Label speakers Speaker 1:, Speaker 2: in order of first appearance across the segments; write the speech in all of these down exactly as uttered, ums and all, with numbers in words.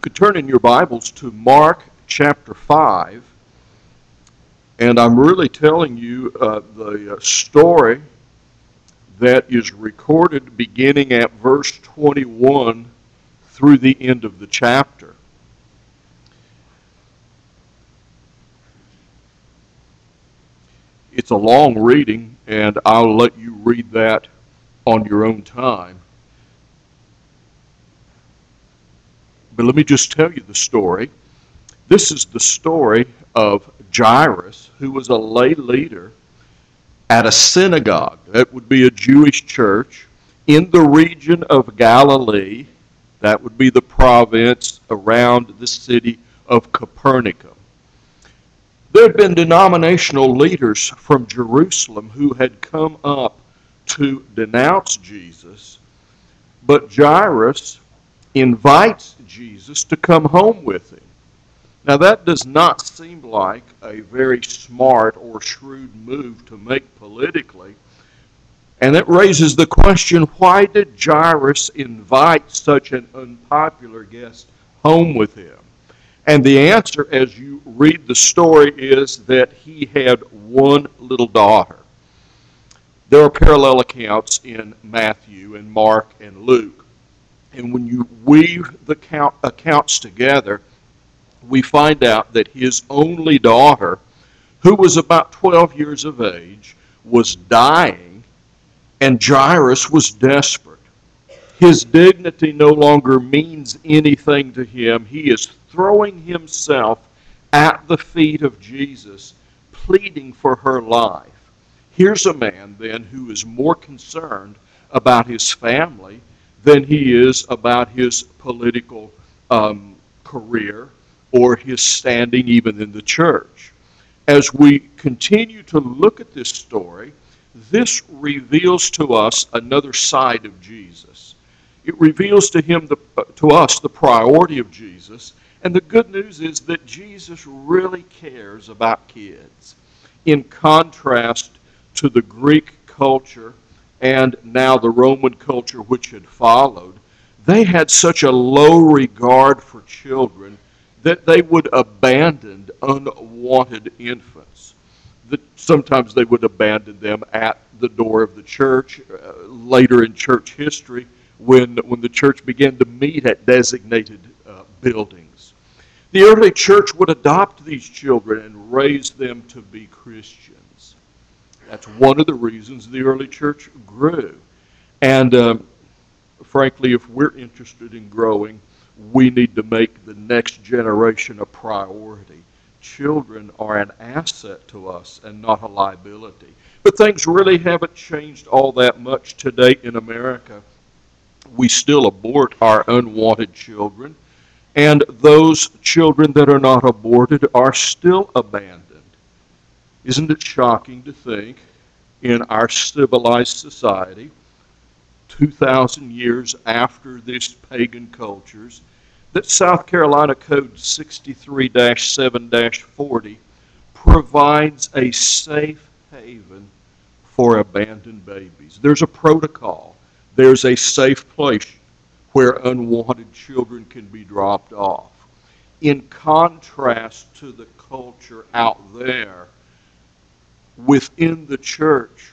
Speaker 1: could turn in your Bibles to Mark chapter five, and I'm really telling you uh, the uh, story that is recorded beginning at verse twenty-one through the end of the chapter. It's a long reading, and I'll let you read that on your own time. But let me just tell you the story. This is the story of Jairus, who was a lay leader at a synagogue. That would be a Jewish church in the region of Galilee. That would be the province around the city of Capernaum. There had been denominational leaders from Jerusalem who had come up to denounce Jesus, but Jairus invites Jesus to come home with him. Now that does not seem like a very smart or shrewd move to make politically, and it raises the question, why did Jairus invite such an unpopular guest home with him? And the answer, as you read the story, is that he had one little daughter. There are parallel accounts in Matthew and Mark and Luke. And when you weave the count, accounts together, we find out that his only daughter, who was about twelve years of age, was dying, and Jairus was desperate. His dignity no longer means anything to him. He is throwing himself at the feet of Jesus, pleading for her life. Here's a man, then, who is more concerned about his family than he is about his political um, career or his standing even in the church. As we continue to look at this story, this reveals to us another side of Jesus. It reveals to him, the, uh, to us, the priority of Jesus, and the good news is that Jesus really cares about kids. In contrast to the Greek culture and now the Roman culture which had followed, they had such a low regard for children that they would abandon unwanted infants. That sometimes they would abandon them at the door of the church. Uh, later in church history, when, when the church began to meet at designated uh, buildings. The early church would adopt these children and raise them to be Christians. That's one of the reasons the early church grew. And um, frankly, if we're interested in growing, we need to make the next generation a priority. Children are an asset to us and not a liability. But things really haven't changed all that much today in America. We still abort our unwanted children, and those children that are not aborted are still abandoned. Isn't it shocking to think in our civilized society, two thousand years after this pagan cultures, that South Carolina Code sixty-three dash seven dash forty provides a safe haven for abandoned babies. There's a protocol. There's a safe place where unwanted children can be dropped off. In contrast to the culture out there, within the church,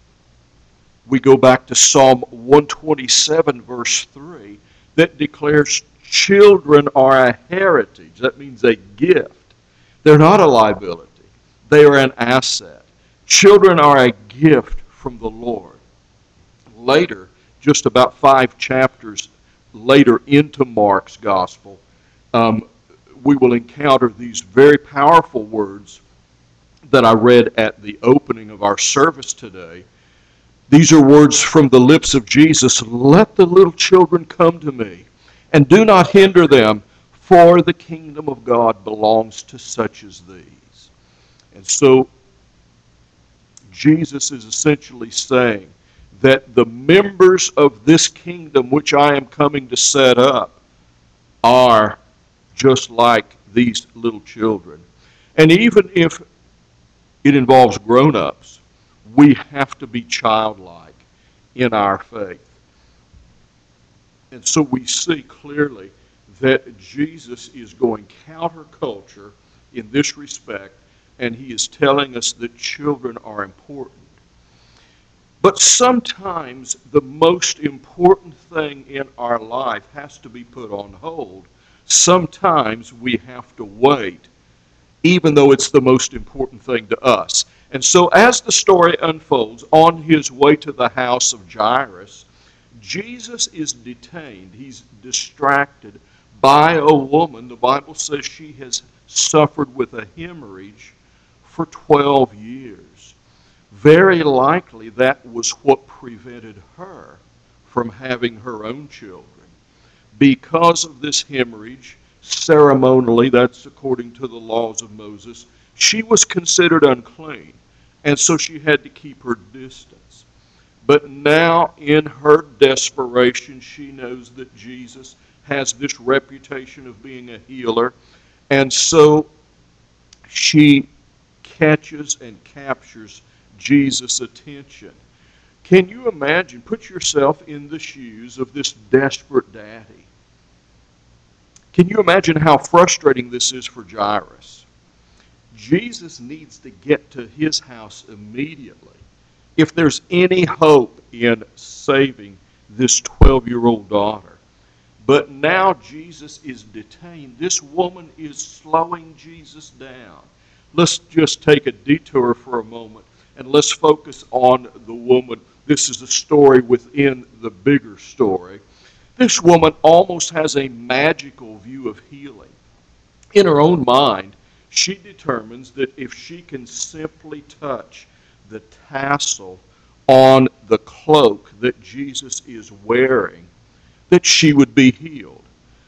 Speaker 1: we go back to Psalm one twenty-seven, verse three, that declares children are a heritage. That means a gift. They're not a liability. They are an asset. Children are a gift from the Lord. Later, just about five chapters later into Mark's gospel, um, we will encounter these very powerful words that I read at the opening of our service today. These are words from the lips of Jesus. Let the little children come to me, and do not hinder them, for the kingdom of God belongs to such as these. And so Jesus is essentially saying that the members of this kingdom which I am coming to set up are just like these little children. And even if it involves grown-ups, we have to be childlike in our faith. And so we see clearly that Jesus is going counterculture in this respect, and he is telling us that children are important. But sometimes the most important thing in our life has to be put on hold. Sometimes we have to wait, even though it's the most important thing to us. And so as the story unfolds, on his way to the house of Jairus, Jesus is detained. He's distracted by a woman. The Bible says she has suffered with a hemorrhage for twelve years. Very likely that was what prevented her from having her own children. Because of this hemorrhage, ceremonially, that's according to the laws of Moses, she was considered unclean, and so she had to keep her distance. But now, in her desperation, she knows that Jesus has this reputation of being a healer, and so she catches and captures Jesus' attention. Can you imagine? Put yourself in the shoes of this desperate daddy. Can you imagine how frustrating this is for Jairus? Jesus needs to get to his house immediately if there's any hope in saving this twelve-year-old daughter. But now Jesus is detained. This woman is slowing Jesus down. Let's just take a detour for a moment, and let's focus on the woman. This is a story within the bigger story. This woman almost has a magical view of healing. In her own mind, she determines that if she can simply touch the tassel on the cloak that Jesus is wearing, that she would be healed.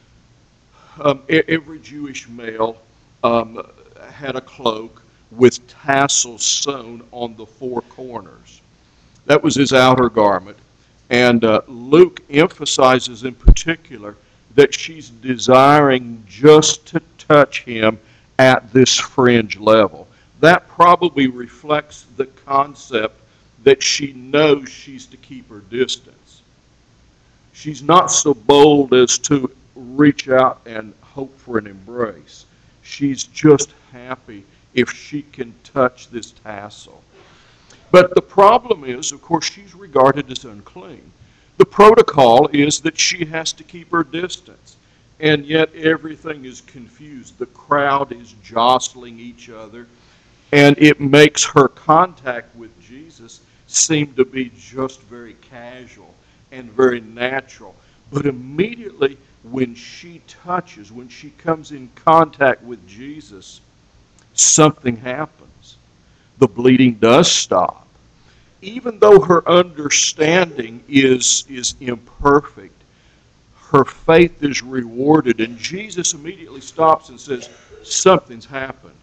Speaker 1: Um, every Jewish male um, had a cloak with tassels sewn on the four corners. That was his outer garment. And uh, Luke emphasizes in particular that she's desiring just to touch him at this fringe level. That probably reflects the concept that she knows she's to keep her distance. She's not so bold as to reach out and hope for an embrace. She's just happy if she can touch this tassel. But the problem is, of course, she's regarded as unclean. The protocol is that she has to keep her distance, and yet everything is confused. The crowd is jostling each other, and it makes her contact with Jesus seem to be just very casual and very natural. But immediately when she touches, when she comes in contact with Jesus, something happens. The bleeding does stop. Even though her understanding is, is imperfect, her faith is rewarded, and Jesus immediately stops and says, something's happened.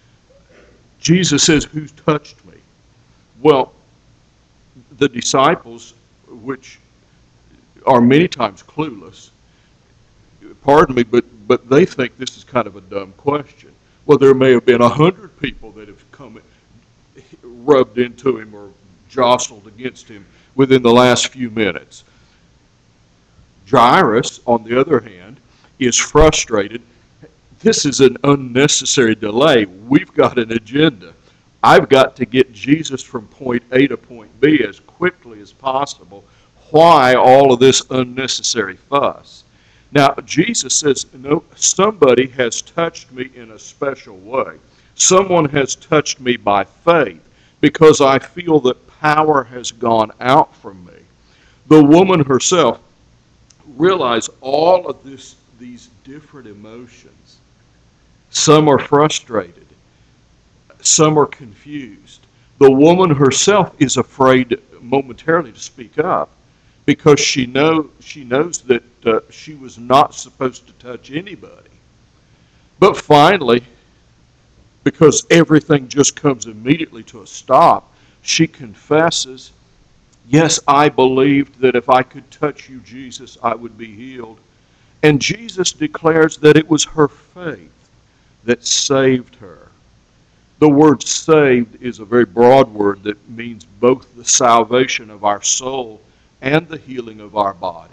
Speaker 1: Jesus says, who's touched me? Well, the disciples, which are many times clueless, pardon me, but, but they think this is kind of a dumb question. Well, there may have been a hundred people that have come, rubbed into him or jostled against him within the last few minutes. Jairus, on the other hand, is frustrated. This is an unnecessary delay. We've got an agenda. I've got to get Jesus from point A to point B as quickly as possible. Why all of this unnecessary fuss? Now, Jesus says, no, somebody has touched me in a special way. Someone has touched me by faith because I feel that power has gone out from me. The woman herself realized all of this, these different emotions. Some are frustrated. Some are confused. The woman herself is afraid momentarily to speak up because she know she knows that uh, she was not supposed to touch anybody. But finally, because everything just comes immediately to a stop, she confesses, yes, I believed that if I could touch you, Jesus, I would be healed. And Jesus declares that it was her faith that saved her. The word saved is a very broad word that means both the salvation of our soul and the healing of our body.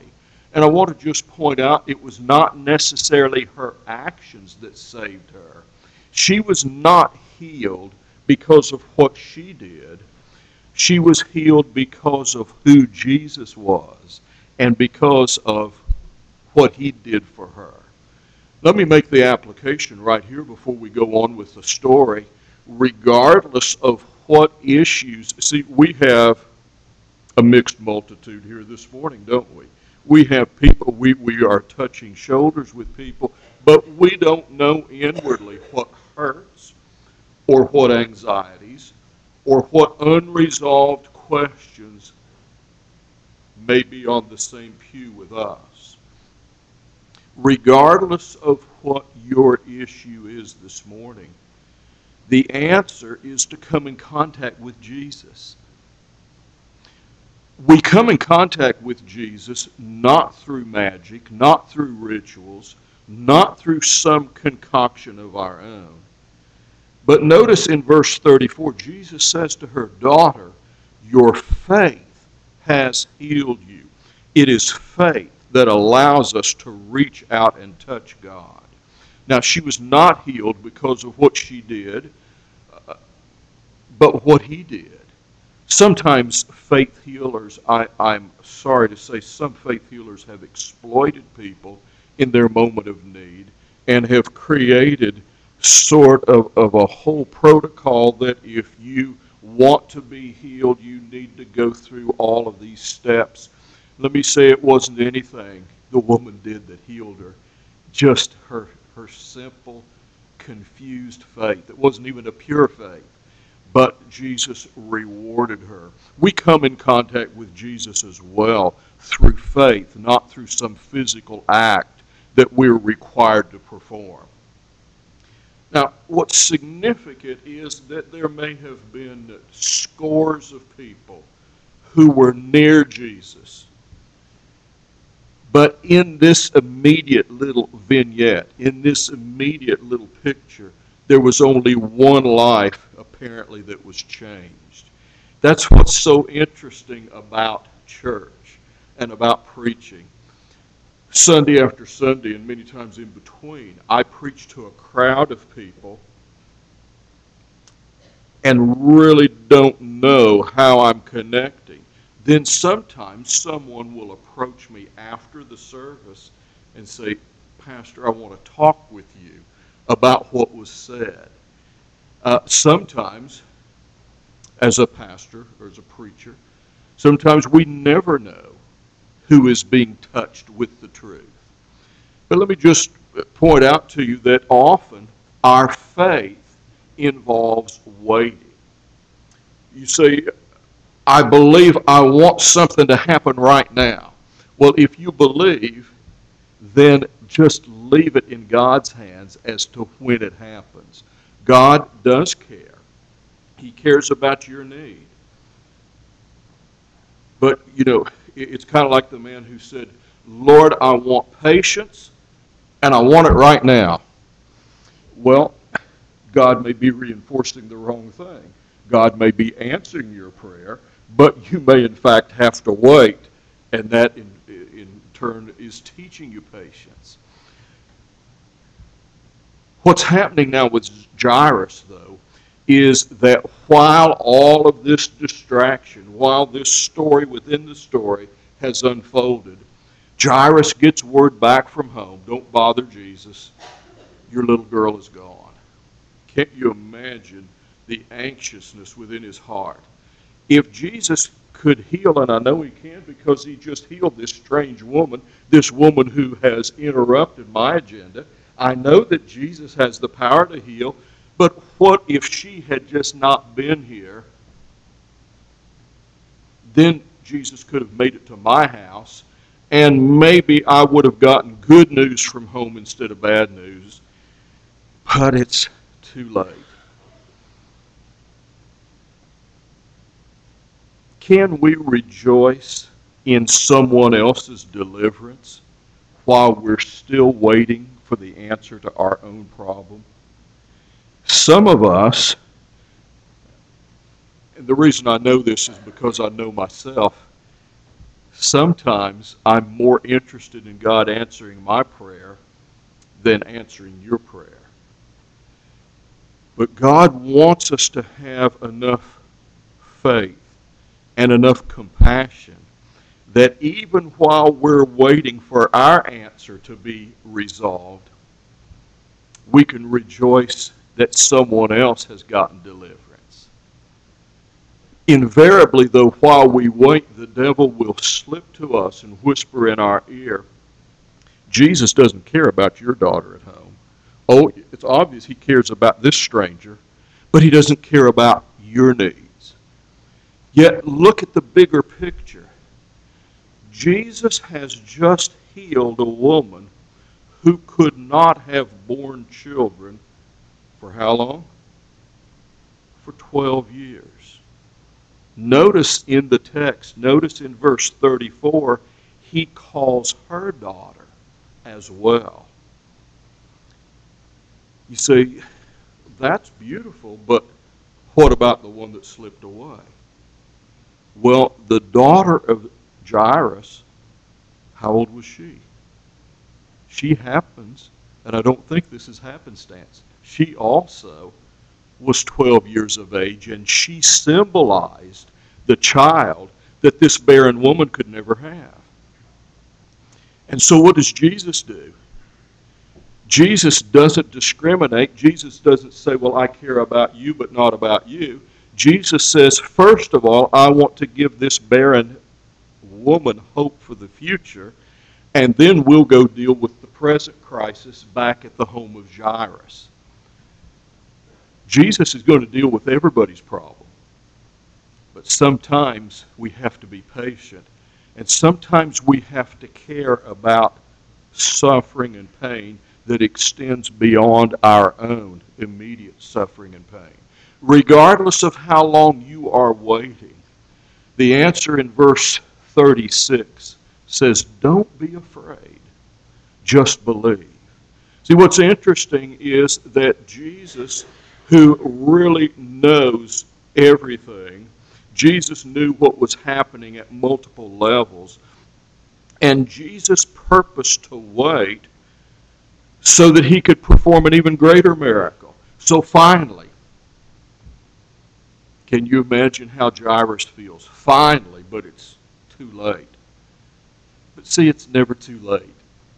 Speaker 1: And I want to just point out, it was not necessarily her actions that saved her. She was not healed because of what she did. She was healed because of who Jesus was and because of what he did for her. Let me make the application right here before we go on with the story. Regardless of what issues, see, we have a mixed multitude here this morning, don't we? We have people, we, we are touching shoulders with people, but we don't know inwardly what hurts or what anxieties or what unresolved questions may be on the same pew with us. Regardless of what your issue is this morning, the answer is to come in contact with Jesus. We come in contact with Jesus not through magic, not through rituals, not through some concoction of our own. But notice in verse thirty-four, Jesus says to her, "Daughter, your faith has healed you." It is faith that allows us to reach out and touch God. Now, she was not healed because of what she did, uh, but what he did. Sometimes faith healers, I, I'm sorry to say, some faith healers have exploited people in their moment of need and have created sort of, of a whole protocol that if you want to be healed, you need to go through all of these steps. Let me say it wasn't anything the woman did that healed her, just her, her simple, confused faith. It wasn't even a pure faith. But Jesus rewarded her. We come in contact with Jesus as well through faith, not through some physical act that we're required to perform. Now, what's significant is that there may have been scores of people who were near Jesus. But in this immediate little vignette, in this immediate little picture, there was only one life, apparently, that was changed. That's what's so interesting about church and about preaching. Sunday after Sunday, and many times in between, I preach to a crowd of people and really don't know how I'm connecting. Then sometimes someone will approach me after the service and say, "Pastor, I want to talk with you about what was said." Uh, sometimes, as a pastor or as a preacher, sometimes we never know who is being touched with the truth. But let me just point out to you that often our faith involves waiting. You say, "I believe I want something to happen right now." Well, if you believe, then just leave it in God's hands as to when it happens. God does care. He cares about your need. But, you know, it's kind of like the man who said, "Lord, I want patience, and I want it right now." Well, God may be reinforcing the wrong thing. God may be answering your prayer, but you may in fact have to wait, and that in, in turn is teaching you patience. What's happening now with Jairus, though, is that while all of this distraction, while this story within the story has unfolded, Jairus gets word back from home, "Don't bother Jesus, your little girl is gone." Can't you imagine the anxiousness within his heart? If Jesus could heal, and I know he can because he just healed this strange woman, this woman who has interrupted my agenda, I know that Jesus has the power to heal, but what if she had just not been here? Then Jesus could have made it to my house, and maybe I would have gotten good news from home instead of bad news. But it's too late. Can we rejoice in someone else's deliverance while we're still waiting for the answer to our own problem? Some of us, and the reason I know this is because I know myself, sometimes I'm more interested in God answering my prayer than answering your prayer. But God wants us to have enough faith and enough compassion that even while we're waiting for our answer to be resolved, we can rejoice that someone else has gotten deliverance. Invariably, though, while we wait, the devil will slip to us and whisper in our ear, Jesus doesn't care about your daughter at home. Oh, it's obvious he cares about this stranger, but he doesn't care about your needs. Yet, look at the bigger picture. Jesus has just healed a woman who could not have borne children for how long? For twelve years. Notice in the text, notice in verse thirty-four, he calls her daughter as well. You say, that's beautiful, but what about the one that slipped away? Well, the daughter of Jairus, how old was she? She happens, and I don't think this is happenstance, she also was twelve years of age, and she symbolized the child that this barren woman could never have. And so what does Jesus do? Jesus doesn't discriminate. Jesus doesn't say, well, I care about you, but not about you. Jesus says, first of all, I want to give this barren woman hope for the future, and then we'll go deal with the present crisis back at the home of Jairus. Jesus is going to deal with everybody's problem. But sometimes we have to be patient. And sometimes we have to care about suffering and pain that extends beyond our own immediate suffering and pain. Regardless of how long you are waiting, the answer in verse thirty-six says, don't be afraid, just believe. See, what's interesting is that Jesus, who really knows everything, Jesus knew what was happening at multiple levels, and Jesus purposed to wait so that he could perform an even greater miracle. So finally, can you imagine how Jairus feels? Finally, but it's too late. But see, it's never too late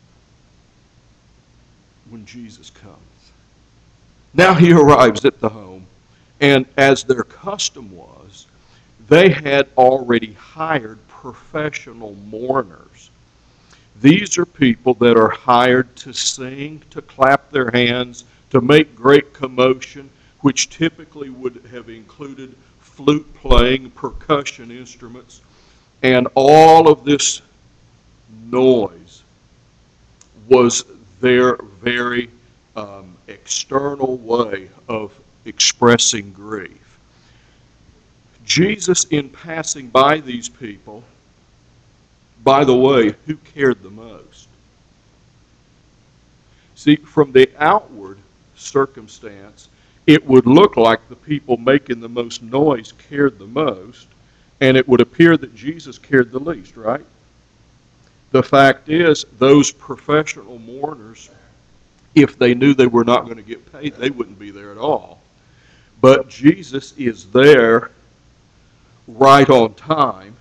Speaker 1: when Jesus comes. Now he arrives at the home, and as their custom was, they had already hired professional mourners. These are people that are hired to sing, to clap their hands, to make great commotion, which typically would have included flute playing, percussion instruments, and all of this noise was their very um, external way of expressing grief. Jesus, in passing by these people, by the way, who cared the most? See, from the outward circumstance, it would look like the people making the most noise cared the most, and it would appear that Jesus cared the least, right? The fact is, those professional mourners, if they knew they were not going to get paid, they wouldn't be there at all. But Jesus is there right on time.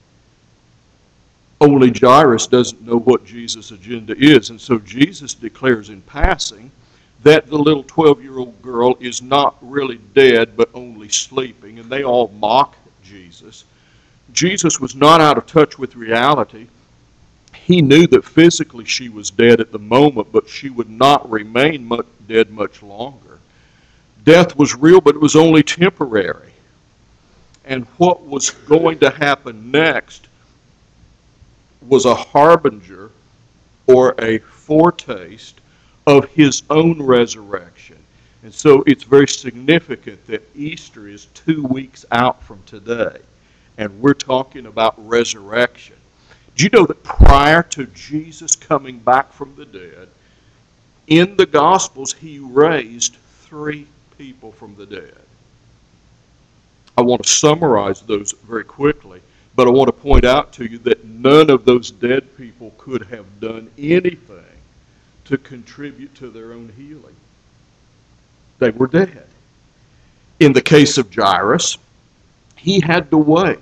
Speaker 1: Only Jairus doesn't know what Jesus' agenda is. And so Jesus declares in passing that the little twelve-year-old girl is not really dead, but only sleeping. And they all mock Jesus. Jesus was not out of touch with reality. He knew that physically she was dead at the moment, but she would not remain much, dead much longer. Death was real, but it was only temporary. And what was going to happen next was a harbinger or a foretaste of his own resurrection. And so it's very significant that Easter is two weeks out from today, and we're talking about resurrection. Do you know that prior to Jesus coming back from the dead, in the Gospels he raised three people from the dead? I want to summarize those very quickly. But I want to point out to you that none of those dead people could have done anything to contribute to their own healing. They were dead. In the case of Jairus, he had to wait.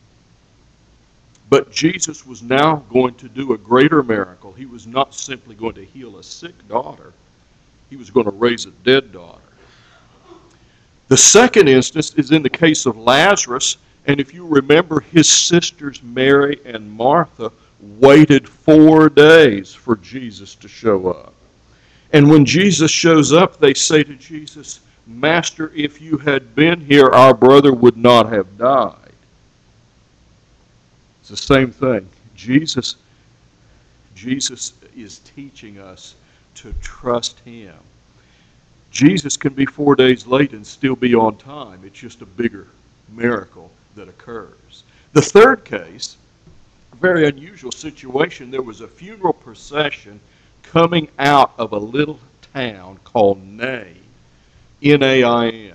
Speaker 1: But Jesus was now going to do a greater miracle. He was not simply going to heal a sick daughter. He was going to raise a dead daughter. The second instance is in the case of Lazarus. And if you remember, his sisters Mary and Martha waited four days for Jesus to show up. And when Jesus shows up, they say to Jesus, "Master, if you had been here, our brother would not have died." It's the same thing. Jesus, Jesus is teaching us to trust him. Jesus can be four days late and still be on time. It's just a bigger miracle that occurs. The third case, a very unusual situation. There was a funeral procession coming out of a little town called Nain, N A I N.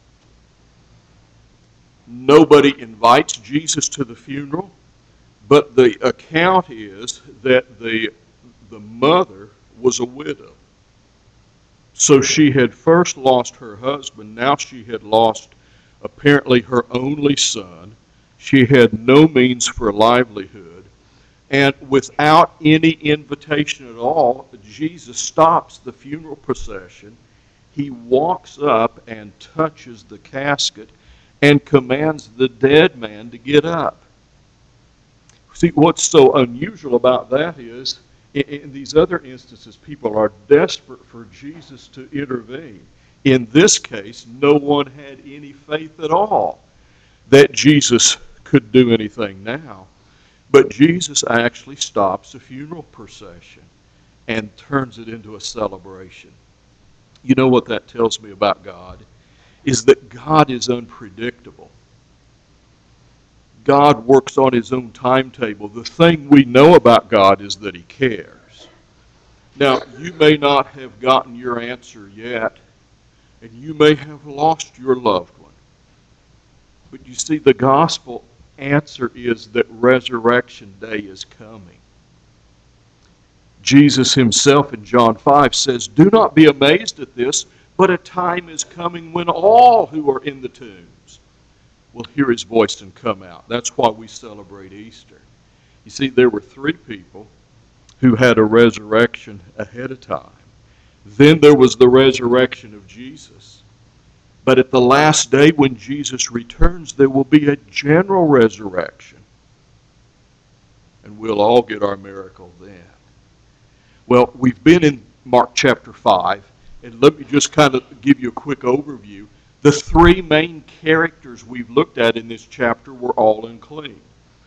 Speaker 1: Nobody invites Jesus to the funeral, but the account is that the, the mother was a widow. So she had first lost her husband. Now she had lost apparently her only son. She had no means for livelihood. And without any invitation at all, Jesus stops the funeral procession. He walks up and touches the casket and commands the dead man to get up. See, what's so unusual about that is, in these other instances, people are desperate for Jesus to intervene. In this case, no one had any faith at all that Jesus could do anything now. But Jesus actually stops a funeral procession and turns it into a celebration. You know what that tells me about God? Is that God is unpredictable. God works on his own timetable. The thing we know about God is that he cares. Now, you may not have gotten your answer yet, and you may have lost your loved one. But you see, the gospel answer is that resurrection day is coming. Jesus himself in John five says, "Do not be amazed at this, but a time is coming when all who are in the tombs will hear his voice and come out." That's why we celebrate Easter. You see, there were three people who had a resurrection ahead of time. Then there was the resurrection of Jesus. But at the last day when Jesus returns, there will be a general resurrection. And we'll all get our miracle then. Well, we've been in Mark chapter five, and let me just kind of give you a quick overview. The three main characters we've looked at in this chapter were all unclean.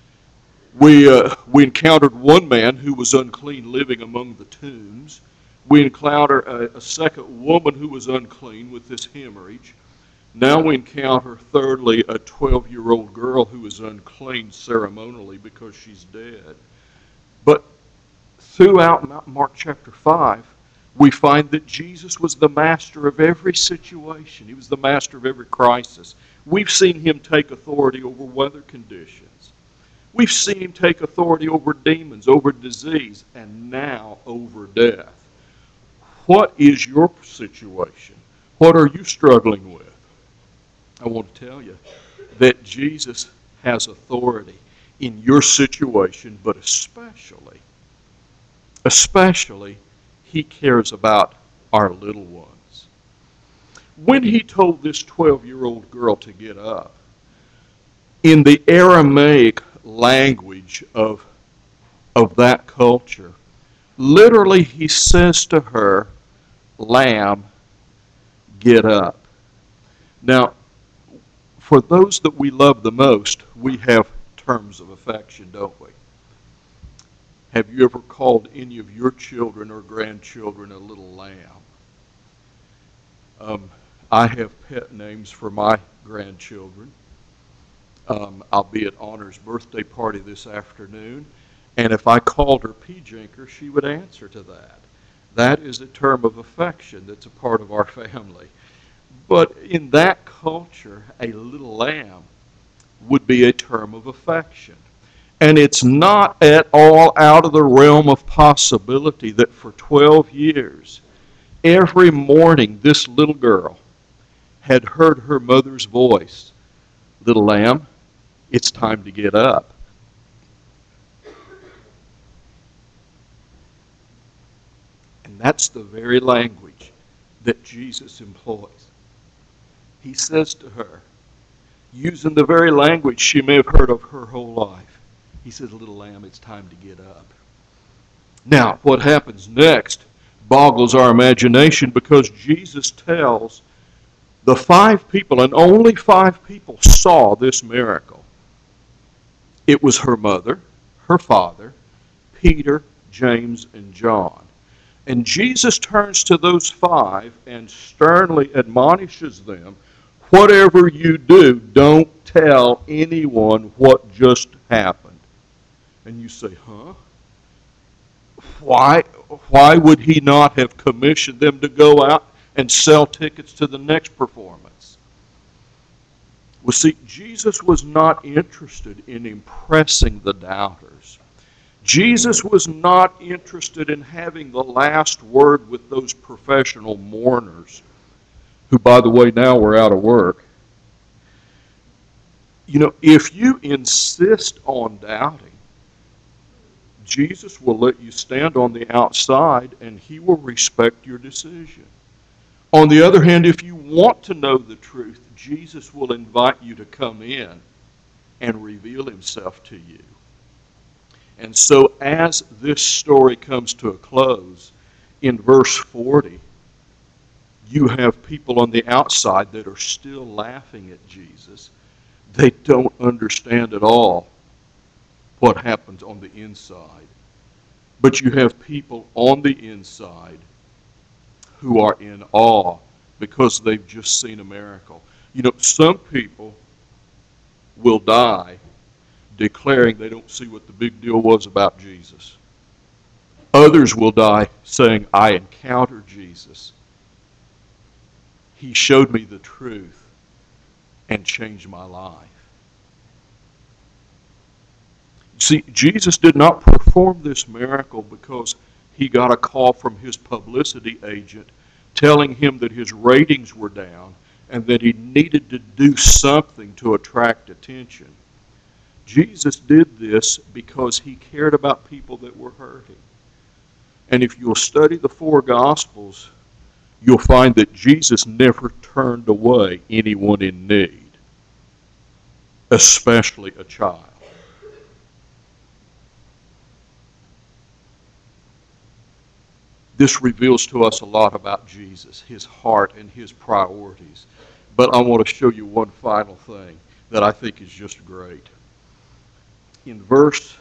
Speaker 1: We, uh, we encountered one man who was unclean living among the tombs. We encounter a, a second woman who was unclean with this hemorrhage. Now we encounter, thirdly, a twelve-year-old girl who is unclean ceremonially because she's dead. But throughout Mark chapter five, we find that Jesus was the master of every situation. He was the master of every crisis. We've seen him take authority over weather conditions. We've seen him take authority over demons, over disease, and now over death. What is your situation? What are you struggling with? I want to tell you that Jesus has authority in your situation, but especially, especially, he cares about our little ones. When he told this twelve-year-old girl to get up, in the Aramaic language of, of that culture, literally he says to her, "Lamb, get up." Now, for those that we love the most, we have terms of affection, don't we? Have you ever called any of your children or grandchildren a little lamb? Um, I have pet names for my grandchildren. Um, I'll be at Honor's birthday party this afternoon, and if I called her P-Jinker, she would answer to that. That is a term of affection that's a part of our family. But in that culture, a little lamb would be a term of affection. And it's not at all out of the realm of possibility that for twelve years, every morning this little girl had heard her mother's voice, "Little lamb, it's time to get up." And that's the very language that Jesus employs. He says to her, using the very language she may have heard of her whole life, he says, "Little lamb, it's time to get up." Now, what happens next boggles our imagination, because Jesus tells the five people, and only five people saw this miracle. It was her mother, her father, Peter, James, and John. And Jesus turns to those five and sternly admonishes them, whatever you do, don't tell anyone what just happened. And you say, huh? Why, why would he not have commissioned them to go out and sell tickets to the next performance? Well, see, Jesus was not interested in impressing the doubters. Jesus was not interested in having the last word with those professional mourners, who, by the way, now were out of work. You know, if you insist on doubting, Jesus will let you stand on the outside and he will respect your decision. On the other hand, if you want to know the truth, Jesus will invite you to come in and reveal himself to you. And so as this story comes to a close, in verse forty, you have people on the outside that are still laughing at Jesus. They don't understand at all what happens on the inside. But you have people on the inside who are in awe because they've just seen a miracle. You know, some people will die declaring they don't see what the big deal was about Jesus. Others will die saying, I encountered Jesus. He showed me the truth and changed my life. See, Jesus did not perform this miracle because he got a call from his publicity agent telling him that his ratings were down and that he needed to do something to attract attention. Jesus did this because he cared about people that were hurting. And if you'll study the four Gospels, you'll find that Jesus never turned away anyone in need, especially a child. This reveals to us a lot about Jesus, his heart and his priorities. But I want to show you one final thing that I think is just great. In verse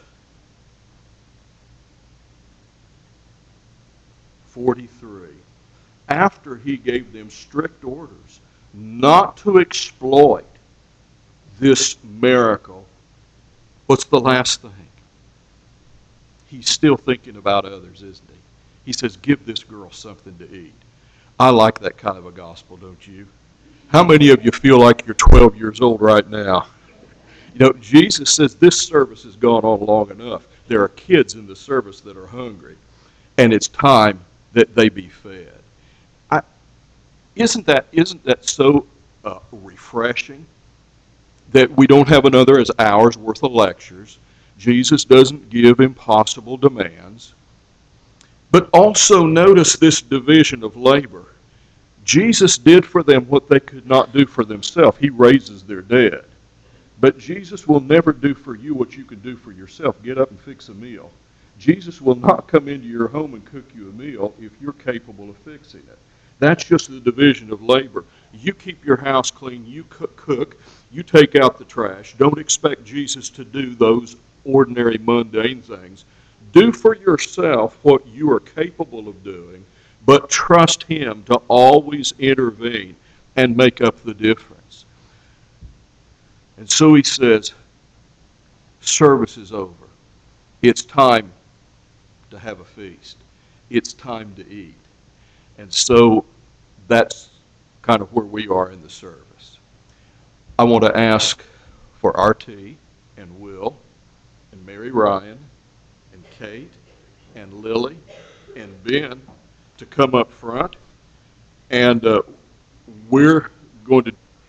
Speaker 1: forty-three, after he gave them strict orders not to exploit this miracle, what's the last thing? He's still thinking about others, isn't he? He says, give this girl something to eat. I like that kind of a gospel, don't you? How many of you feel like you're twelve years old right now? You know, Jesus says this service has gone on long enough. There are kids in the service that are hungry, and it's time that they be fed. I, isn't that isn't that so uh, refreshing that we don't have another as hour's worth of lectures? Jesus doesn't give impossible demands. But also notice this division of labor. Jesus did for them what they could not do for themselves. He raises their dead. But Jesus will never do for you what you can do for yourself. Get up and fix a meal. Jesus will not come into your home and cook you a meal if you're capable of fixing it. That's just the division of labor. You keep your house clean, you cook, you take out the trash. Don't expect Jesus to do those ordinary mundane things. Do for yourself what you are capable of doing, but trust him to always intervene and make up the difference. And so he says, service is over. It's time to have a feast. It's time to eat. And so that's kind of where we are in the service. I want to ask for R T and Will and Mary Ryan and Kate and Lily and Ben to come up front. And uh, we're going to